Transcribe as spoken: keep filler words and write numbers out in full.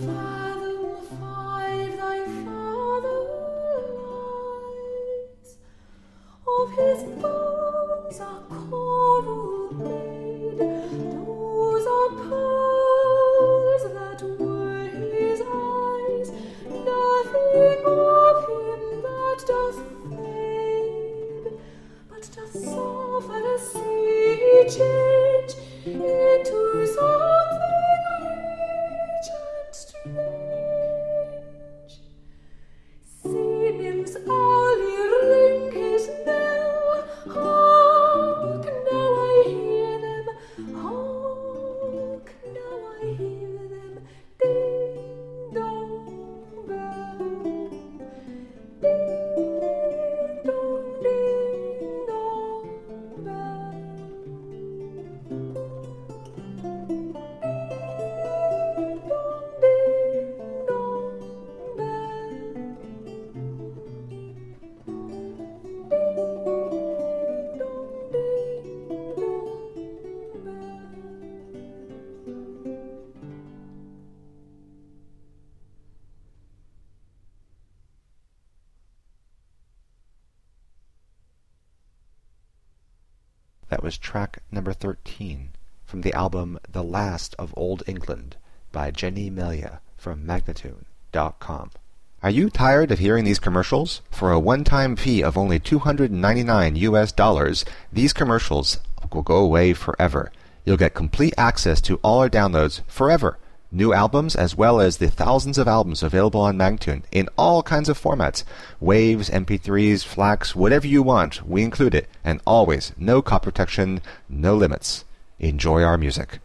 fathom five thy father lies. Of his bones are coral made, those are pearls that were his eyes. Nothing of him that doth fade, but doth soften a sea change into something rich and strange. Sea nymphs hourly ring his knell. Hark, now I hear them. Hark, now I hear them. Ding dong bell. Ding dong, ding dong bell. Ding dong, ding dong bell. Ding dong, ding dong bell. That was track number thirteen from the album The Last of Old England by Jenny Melia from Magnatune dot com. Are you tired of hearing these commercials? For a one-time fee of only two hundred ninety-nine U S dollars, these commercials will go away forever. You'll get complete access to all our downloads forever. New albums as well as the thousands of albums available on Magnatune in all kinds of formats. Waves, M P threes, FLACs, whatever you want, we include it. And always, no copy protection, no limits. Enjoy our music.